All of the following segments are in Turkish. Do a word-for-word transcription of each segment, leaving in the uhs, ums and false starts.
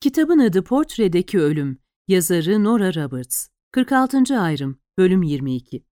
Kitabın adı Portredeki Ölüm, yazarı Nora Roberts. kırk altıncı ayrım, bölüm yirmi iki.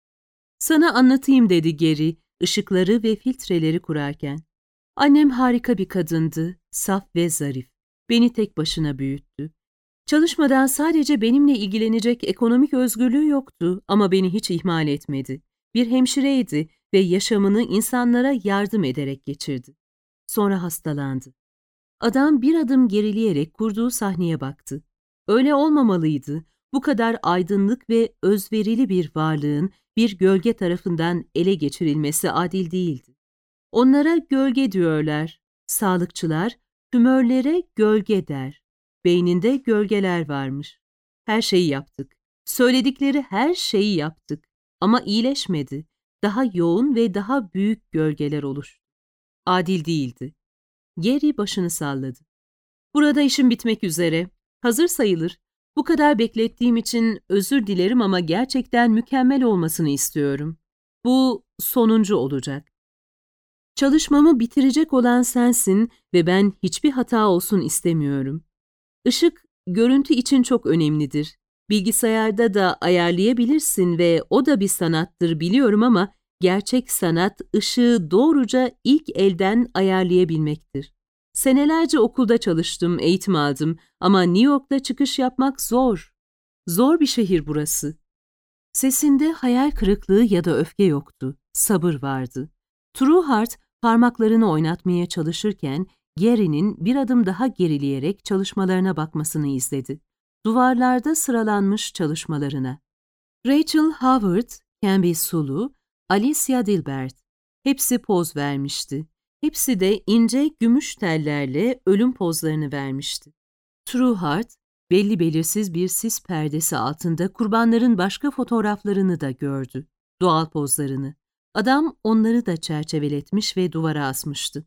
Sana anlatayım dedi Gary, ışıkları ve filtreleri kurarken. Annem harika bir kadındı, saf ve zarif. Beni tek başına büyüttü. Çalışmadan sadece benimle ilgilenecek ekonomik özgürlüğü yoktu ama beni hiç ihmal etmedi. Bir hemşireydi ve yaşamını insanlara yardım ederek geçirdi. Sonra hastalandı. Adam bir adım gerileyerek kurduğu sahneye baktı. Öyle olmamalıydı. Bu kadar aydınlık ve özverili bir varlığın bir gölge tarafından ele geçirilmesi adil değildi. Onlara gölge diyorlar. Sağlıkçılar tümörlere gölge der. Beyninde gölgeler varmış. Her şeyi yaptık. Söyledikleri her şeyi yaptık. Ama iyileşmedi. Daha yoğun ve daha büyük gölgeler oluştu. Adil değildi. Gary başını salladı. Burada işim bitmek üzere. Hazır sayılır. Bu kadar beklettiğim için özür dilerim ama gerçekten mükemmel olmasını istiyorum. Bu sonuncu olacak. Çalışmamı bitirecek olan sensin ve ben hiçbir hata olsun istemiyorum. Işık, görüntü için çok önemlidir. Bilgisayarda da ayarlayabilirsin ve o da bir sanattır biliyorum ama gerçek sanat ışığı doğruca ilk elden ayarlayabilmektir. Senelerce okulda çalıştım, eğitim aldım ama New York'ta çıkış yapmak zor. Zor bir şehir burası. Sesinde hayal kırıklığı ya da öfke yoktu, sabır vardı. Trueheart parmaklarını oynatmaya çalışırken Gary'nin bir adım daha gerileyerek çalışmalarına bakmasını izledi. Duvarlarda sıralanmış çalışmalarına. Rachel Howard, Camby Sulu, Alicia Dilbert. Hepsi poz vermişti. Hepsi de ince gümüş tellerle ölüm pozlarını vermişti. Trueheart, belli belirsiz bir sis perdesi altında kurbanların başka fotoğraflarını da gördü. Doğal pozlarını. Adam onları da çerçeveletmiş ve duvara asmıştı.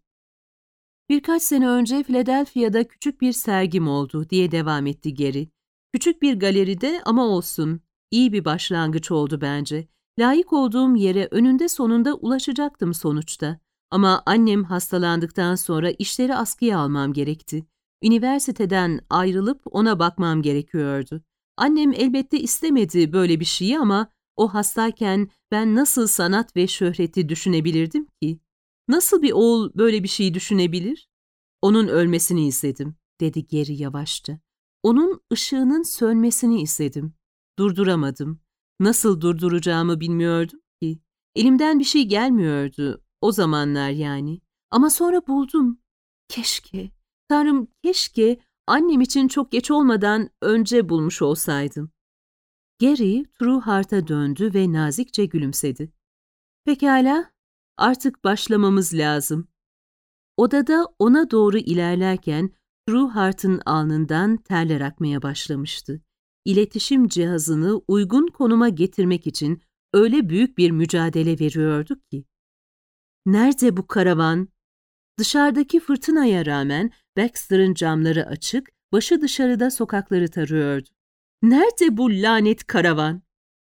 Birkaç sene önce Philadelphia'da küçük bir sergim oldu diye devam etti Gary. Küçük bir galeride ama olsun. İyi bir başlangıç oldu bence. Layık olduğum yere önünde sonunda ulaşacaktım sonuçta. Ama annem hastalandıktan sonra işleri askıya almam gerekti. Üniversiteden ayrılıp ona bakmam gerekiyordu. Annem elbette istemedi böyle bir şeyi ama o hastayken ben nasıl sanat ve şöhreti düşünebilirdim ki? Nasıl bir oğul böyle bir şey düşünebilir? Onun ölmesini izledim, dedi Gary yavaşça. Onun ışığının sönmesini izledim. Durduramadım. Nasıl durduracağımı bilmiyordum ki. Elimden bir şey gelmiyordu. O zamanlar yani. Ama sonra buldum. Keşke, Tanrım keşke annem için çok geç olmadan önce bulmuş olsaydım. Gary, Trueheart'a döndü ve nazikçe gülümsedi. Pekala, artık başlamamız lazım. Odada ona doğru ilerlerken Trueheart'ın alnından terler akmaya başlamıştı. İletişim cihazını uygun konuma getirmek için öyle büyük bir mücadele veriyorduk ki. Nerede bu karavan? Dışarıdaki fırtınaya rağmen Baxter'ın camları açık, başı dışarıda sokakları tarıyordu. Nerede bu lanet karavan?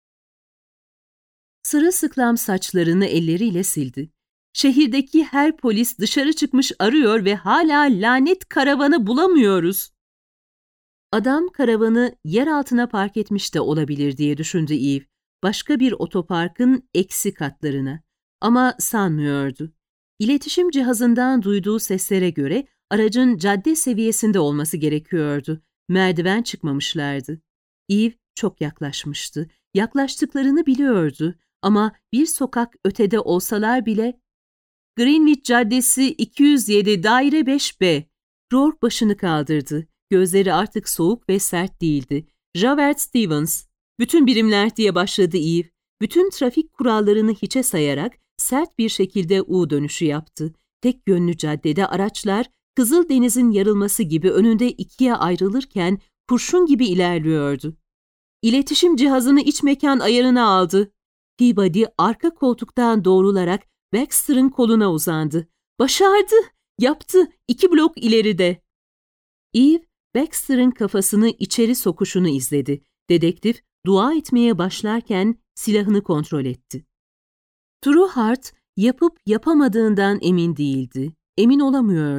Sırılsıklam saçlarını elleriyle sildi. Şehirdeki her polis dışarı çıkmış arıyor ve hala lanet karavanı bulamıyoruz. Adam karavanı yer altına park etmiş de olabilir diye düşündü Eve. Başka bir otoparkın eksi katlarına. Ama sanmıyordu. İletişim cihazından duyduğu seslere göre aracın cadde seviyesinde olması gerekiyordu. Merdiven çıkmamışlardı. Eve çok yaklaşmıştı. Yaklaştıklarını biliyordu ama bir sokak ötede olsalar bile Greenwich Caddesi iki yüz yedi daire beş B. Rourke başını kaldırdı. Gözleri artık soğuk ve sert değildi. Javert Stevens. Bütün birimler diye başladı Eve. Bütün trafik kurallarını hiçe sayarak sert bir şekilde U dönüşü yaptı. Tek yönlü caddede araçlar Kızıldeniz'in yarılması gibi önünde ikiye ayrılırken kurşun gibi ilerliyordu. İletişim cihazını iç mekan ayarına aldı. Peabody arka koltuktan doğrularak Baxter'ın koluna uzandı. Başardı! Yaptı! İki blok ileride. Eve, Baxter'ın kafasını içeri sokuşunu izledi. Dedektif dua etmeye başlarken silahını kontrol etti. Trueheart yapıp yapamadığından emin değildi. Emin olamıyordu.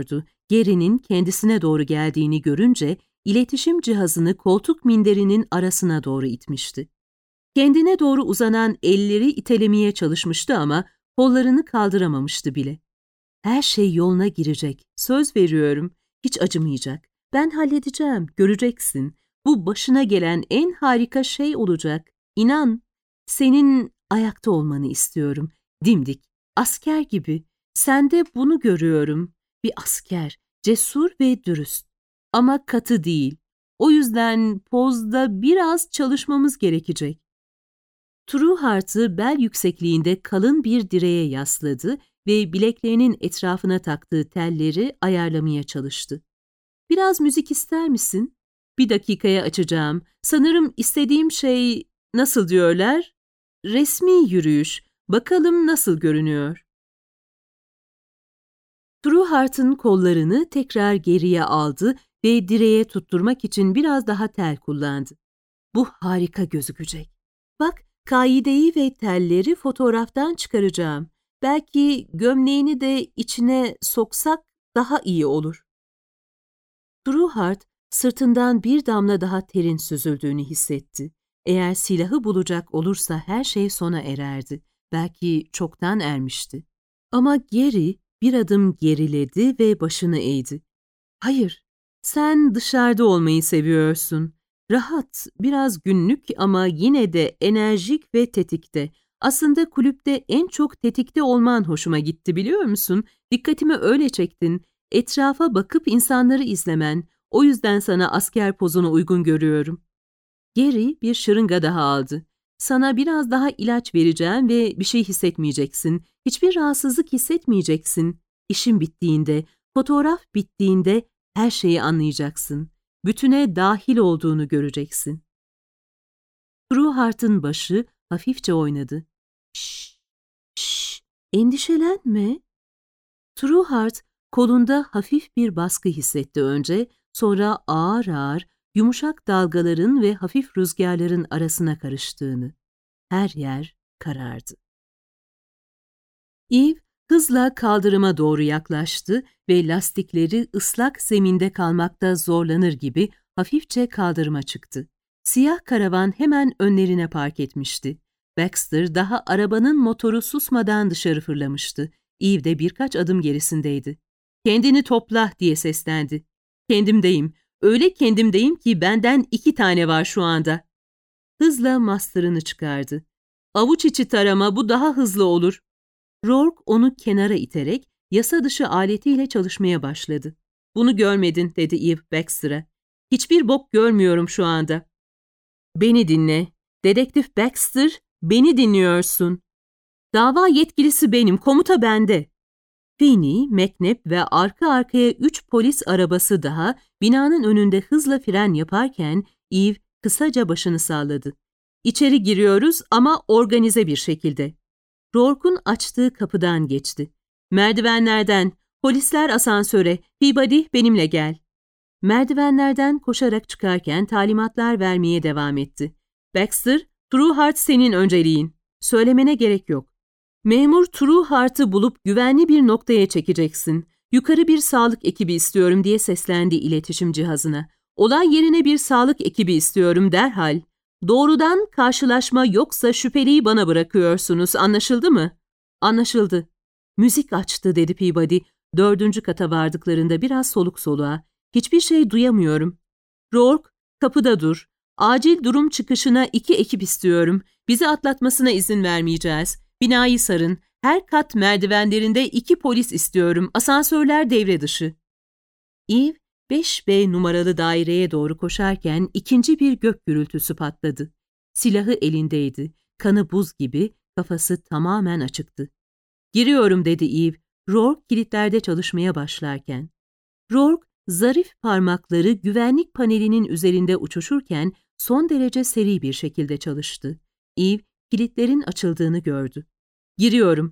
Gary'nin kendisine doğru geldiğini görünce iletişim cihazını koltuk minderinin arasına doğru itmişti. Kendine doğru uzanan elleri itelemeye çalışmıştı ama kollarını kaldıramamıştı bile. Her şey yoluna girecek, söz veriyorum, hiç acımayacak. Ben halledeceğim, göreceksin. Bu başına gelen en harika şey olacak. İnan, senin ayakta olmanı istiyorum. Dimdik, asker gibi. Sende bunu görüyorum. Bir asker, cesur ve dürüst. Ama katı değil. O yüzden pozda biraz çalışmamız gerekecek. Trueheart'ı bel yüksekliğinde kalın bir direğe yasladı ve bileklerinin etrafına taktığı telleri ayarlamaya çalıştı. Biraz müzik ister misin? Bir dakikaya açacağım. Sanırım istediğim şey, nasıl diyorlar? Resmi yürüyüş. Bakalım nasıl görünüyor. Trueheart'ın kollarını tekrar geriye aldı ve direğe tutturmak için biraz daha tel kullandı. Bu harika gözükecek. Bak, kaideyi ve telleri fotoğraftan çıkaracağım. Belki gömleğini de içine soksak daha iyi olur. Trueheart, sırtından bir damla daha terin süzüldüğünü hissetti. Eğer silahı bulacak olursa her şey sona ererdi. Belki çoktan ermişti. Ama Gary bir adım geriledi ve başını eğdi. Hayır, sen dışarıda olmayı seviyorsun. Rahat, biraz günlük ama yine de enerjik ve tetikte. Aslında kulüpte en çok tetikte olman hoşuma gitti, biliyor musun? Dikkatimi öyle çektin. Etrafa bakıp insanları izlemen. O yüzden sana asker pozunu uygun görüyorum. Gary bir şırınga daha aldı. Sana biraz daha ilaç vereceğim ve bir şey hissetmeyeceksin. Hiçbir rahatsızlık hissetmeyeceksin. İşin bittiğinde, fotoğraf bittiğinde her şeyi anlayacaksın. Bütüne dahil olduğunu göreceksin. Trueheart'ın başı hafifçe oynadı. Şşş, şşş, endişelenme. Trueheart kolunda hafif bir baskı hissetti önce, sonra ağır ağır yumuşak dalgaların ve hafif rüzgarların arasına karıştığını. Her yer karardı. Eve hızla kaldırıma doğru yaklaştı ve lastikleri ıslak zeminde kalmakta zorlanır gibi hafifçe kaldırıma çıktı. Siyah karavan hemen önlerine park etmişti. Baxter daha arabanın motoru susmadan dışarı fırlamıştı. Eve de birkaç adım gerisindeydi. "Kendini topla," diye seslendi. "Kendimdeyim. Öyle kendimdeyim ki benden iki tane var şu anda." Hızla master'ını çıkardı. "Avuç içi tarama, bu daha hızlı olur." Rourke onu kenara iterek yasa dışı aletiyle çalışmaya başladı. "Bunu görmedin," dedi Eve Baxter'a. "Hiçbir bok görmüyorum şu anda." "Beni dinle. Dedektif Baxter, beni dinliyorsun. Dava yetkilisi benim, komuta bende." Finney, McNabb ve arka arkaya üç polis arabası daha binanın önünde hızla fren yaparken Eve kısaca başını salladı. "İçeri giriyoruz ama organize bir şekilde." Rourke'un açtığı kapıdan geçti. "Merdivenlerden, polisler asansöre, Peabody benimle gel." Merdivenlerden koşarak çıkarken talimatlar vermeye devam etti. "Baxter, Trueheart senin önceliğin. Söylemene gerek yok. Memur Trueheart'ı bulup güvenli bir noktaya çekeceksin. Yukarı bir sağlık ekibi istiyorum," diye seslendi iletişim cihazına. "Olay yerine bir sağlık ekibi istiyorum derhal. Doğrudan karşılaşma yoksa şüpheliyi bana bırakıyorsunuz, anlaşıldı mı?" "Anlaşıldı." "Müzik açtı," dedi Peabody. Dördüncü kata vardıklarında biraz soluk soluğa. "Hiçbir şey duyamıyorum." "Rourke, kapıda dur. Acil durum çıkışına iki ekip istiyorum. Bizi atlatmasına izin vermeyeceğiz. Binayı sarın. Her kat merdivenlerinde iki polis istiyorum. Asansörler devre dışı." Eve, beş B numaralı daireye doğru koşarken ikinci bir gök gürültüsü patladı. Silahı elindeydi. Kanı buz gibi, kafası tamamen açıktı. "Giriyorum," dedi Eve, Rourke kilitlerde çalışmaya başlarken. Rourke, zarif parmakları güvenlik panelinin üzerinde uçuşurken son derece seri bir şekilde çalıştı. Eve, kilitlerin açıldığını gördü. "Giriyorum."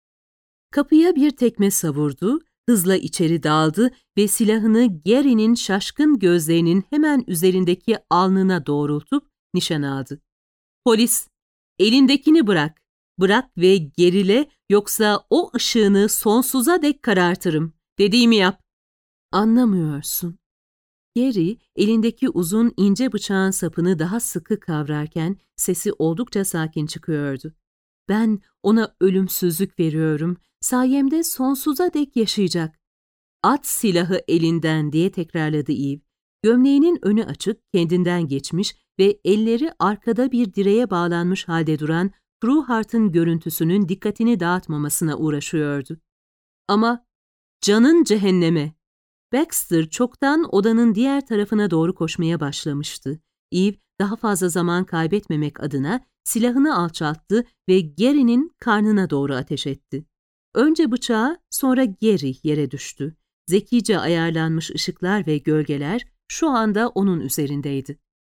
Kapıya bir tekme savurdu, hızla içeri daldı ve silahını Gary'nin şaşkın gözlerinin hemen üzerindeki alnına doğrultup nişan aldı. "Polis, elindekini bırak. Bırak ve gerile, yoksa o ışığını sonsuza dek karartırım. Dediğimi yap." Anlamıyorsun. Gary, elindeki uzun ince bıçağın sapını daha sıkı kavrarken sesi oldukça sakin çıkıyordu. Ben ona ölümsüzlük veriyorum, sayemde sonsuza dek yaşayacak. At silahı elinden diye tekrarladı Eve. Gömleğinin önü açık, kendinden geçmiş ve elleri arkada bir direğe bağlanmış halde duran Trueheart'ın görüntüsünün dikkatini dağıtmamasına uğraşıyordu. Ama canın cehenneme! Baxter çoktan odanın diğer tarafına doğru koşmaya başlamıştı. Eve daha fazla zaman kaybetmemek adına silahını alçalttı ve Gary'nin karnına doğru ateş etti. Önce bıçağı, sonra Gary yere düştü. Zekice ayarlanmış ışıklar ve gölgeler şu anda onun üzerindeydi.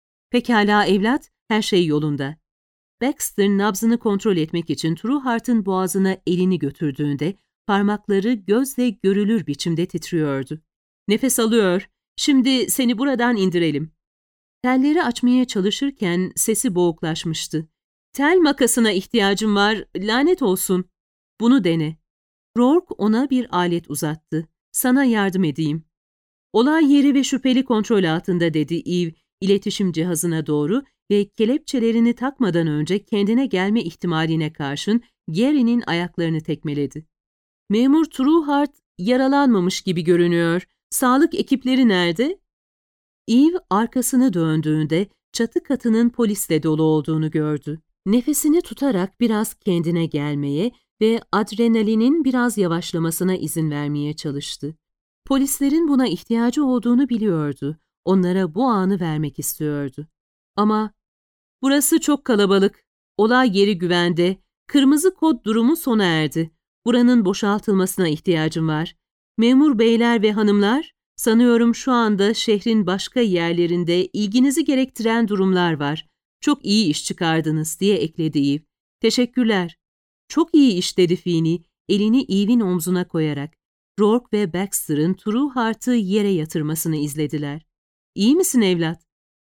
Pekala evlat, her şey yolunda. Baxter nabzını kontrol etmek için Trueheart'ın boğazına elini götürdüğünde parmakları gözle görülür biçimde titriyordu. Nefes alıyor. Şimdi seni buradan indirelim. Telleri açmaya çalışırken sesi boğuklaşmıştı. Tel makasına ihtiyacım var, lanet olsun. Bunu dene. Rourke ona bir alet uzattı. Sana yardım edeyim. Olay yeri ve şüpheli kontrol altında dedi Eve, iletişim cihazına doğru ve kelepçelerini takmadan önce kendine gelme ihtimaline karşın Gary'nin ayaklarını tekmeledi. Memur Trueheart yaralanmamış gibi görünüyor. Sağlık ekipleri nerede? Eve arkasını döndüğünde çatı katının polisle dolu olduğunu gördü. Nefesini tutarak biraz kendine gelmeye ve adrenalinin biraz yavaşlamasına izin vermeye çalıştı. Polislerin buna ihtiyacı olduğunu biliyordu. Onlara bu anı vermek istiyordu. Ama burası çok kalabalık. Olay yeri güvende. Kırmızı kod durumu sona erdi. Buranın boşaltılmasına ihtiyacım var. Memur beyler ve hanımlar, sanıyorum şu anda şehrin başka yerlerinde ilginizi gerektiren durumlar var. Çok iyi iş çıkardınız diye ekledi Eve. Teşekkürler. Çok iyi iş dedi Feeney, elini Eve'in omzuna koyarak. Rourke ve Baxter'ın Trueheart'ı yere yatırmasını izlediler. İyi misin evlat?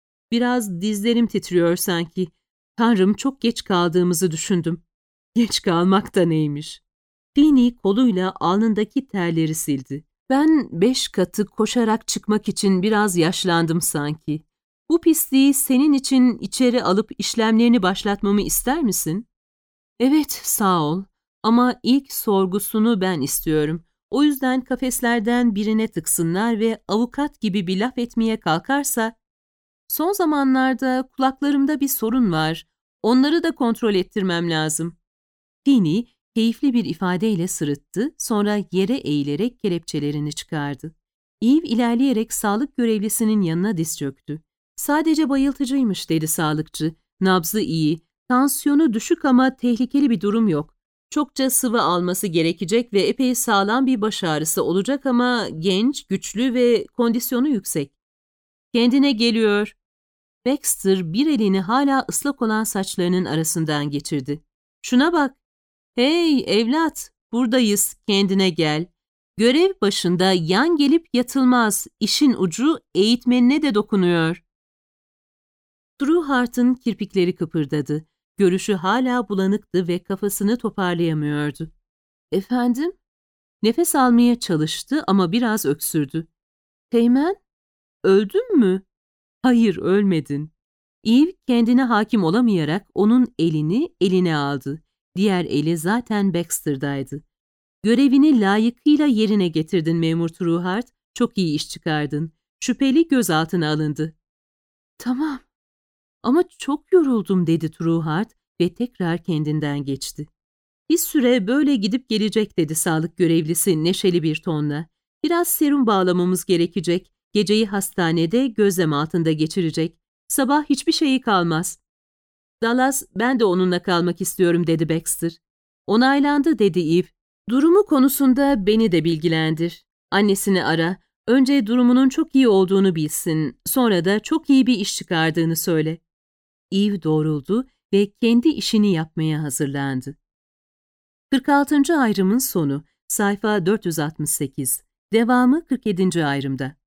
Biraz dizlerim titriyor sanki. Tanrım, çok geç kaldığımızı düşündüm. Geç kalmak da neymiş? Feeney koluyla alnındaki terleri sildi. Ben beş katı koşarak çıkmak için biraz yaşlandım sanki. Bu pisliği senin için içeri alıp işlemlerini başlatmamı ister misin? Evet, sağ ol. Ama ilk sorgusunu ben istiyorum. O yüzden kafeslerden birine tıksınlar ve avukat gibi bir laf etmeye kalkarsa... Son zamanlarda kulaklarımda bir sorun var. Onları da kontrol ettirmem lazım. Feeney keyifli bir ifadeyle sırıttı, sonra yere eğilerek kelepçelerini çıkardı. Eve ilerleyerek sağlık görevlisinin yanına diz çöktü. Sadece bayıltıcıymış dedi sağlıkçı. Nabzı iyi, tansiyonu düşük ama tehlikeli bir durum yok. Çokça sıvı alması gerekecek ve epey sağlam bir baş ağrısı olacak ama genç, güçlü ve kondisyonu yüksek. Kendine geliyor. Baxter bir elini hala ıslak olan saçlarının arasından geçirdi. Şuna bak. Hey evlat, buradayız, kendine gel. Görev başında yan gelip yatılmaz, işin ucu eğitmenine de dokunuyor. Trueheart'ın kirpikleri kıpırdadı. Görüşü hala bulanıktı ve kafasını toparlayamıyordu. Efendim? Nefes almaya çalıştı ama biraz öksürdü. Teğmen, öldün mü? Hayır, ölmedin. Eve kendine hakim olamayarak onun elini eline aldı. Diğer eli zaten Baxter'daydı. Görevini layıkıyla yerine getirdin memur Trueheart. Çok iyi iş çıkardın. Şüpheli gözaltına alındı. Tamam. Ama çok yoruldum dedi Trueheart ve tekrar kendinden geçti. Bir süre böyle gidip gelecek dedi sağlık görevlisi neşeli bir tonla. Biraz serum bağlamamız gerekecek. Geceyi hastanede gözlem altında geçirecek. Sabah hiçbir şeyi kalmaz. Dallas, ben de onunla kalmak istiyorum dedi Baxter. Onaylandı dedi Eve. Durumu konusunda beni de bilgilendir. Annesini ara. Önce durumunun çok iyi olduğunu bilsin. Sonra da çok iyi bir iş çıkardığını söyle. Eve doğruldu ve kendi işini yapmaya hazırlandı. kırk altıncı ayrımın sonu. Sayfa dört yüz altmış sekiz. Devamı kırk yedinci ayrımda.